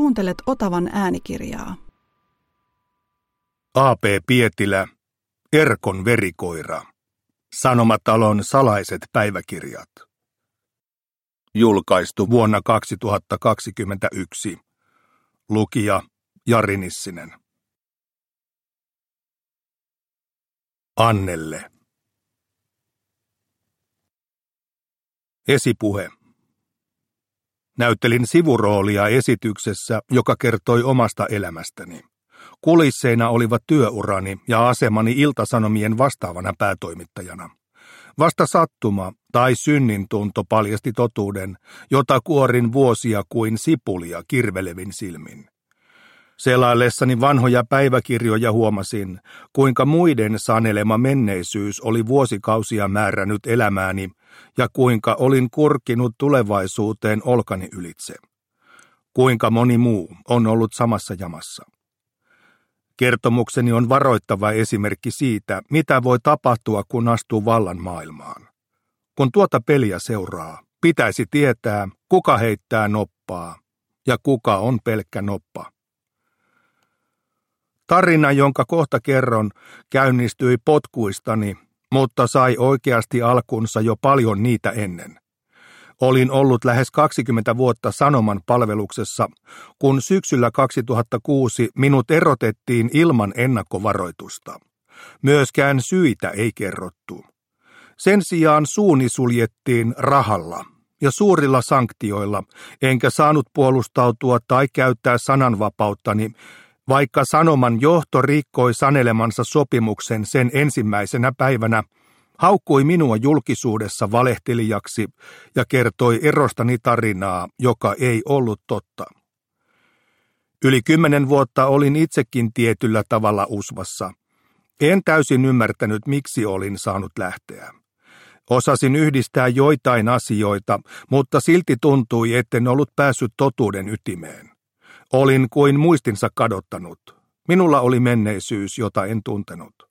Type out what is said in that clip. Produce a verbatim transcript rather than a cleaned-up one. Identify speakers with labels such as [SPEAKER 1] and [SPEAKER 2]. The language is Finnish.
[SPEAKER 1] Kuuntelet Otavan äänikirjaa.
[SPEAKER 2] A P Pietilä, Erkon verikoira. Sanomatalon salaiset päiväkirjat. Julkaistu vuonna kaksituhattakaksikymmentäyksi. Lukija Jari Nissinen. Annelle. Esipuhe. Näyttelin sivuroolia esityksessä, joka kertoi omasta elämästäni. Kulisseina olivat työurani ja asemani Ilta-Sanomien vastaavana päätoimittajana. Vasta sattuma tai synnintunto paljasti totuuden, jota kuorin vuosia kuin sipulia kirvelevin silmin. Selaillessani vanhoja päiväkirjoja huomasin, kuinka muiden sanelema menneisyys oli vuosikausia määrännyt elämääni ja kuinka olin kurkkinut tulevaisuuteen olkani ylitse. Kuinka moni muu on ollut samassa jamassa. Kertomukseni on varoittava esimerkki siitä, mitä voi tapahtua, kun astuu vallan maailmaan. Kun tuota peliä seuraa, pitäisi tietää, kuka heittää noppaa ja kuka on pelkkä noppa. Tarina, jonka kohta kerron, käynnistyi potkuistani, mutta sai oikeasti alkunsa jo paljon niitä ennen. Olin ollut lähes kaksikymmentä vuotta Sanoman palveluksessa, kun syksyllä kaksituhattakuusi minut erotettiin ilman ennakkovaroitusta. Myöskään syitä ei kerrottu. Sen sijaan suuni suljettiin rahalla ja suurilla sanktioilla, enkä saanut puolustautua tai käyttää sananvapauttani, vaikka Sanoman johto rikkoi sanelemansa sopimuksen sen ensimmäisenä päivänä, haukkui minua julkisuudessa valehtelijaksi ja kertoi erostani tarinaa, joka ei ollut totta. Yli kymmenen vuotta olin itsekin tietyllä tavalla usvassa. En täysin ymmärtänyt, miksi olin saanut lähteä. Osasin yhdistää joitain asioita, mutta silti tuntui, etten ollut päässyt totuuden ytimeen. Olin kuin muistinsa kadottanut. Minulla oli menneisyys, jota en tuntenut.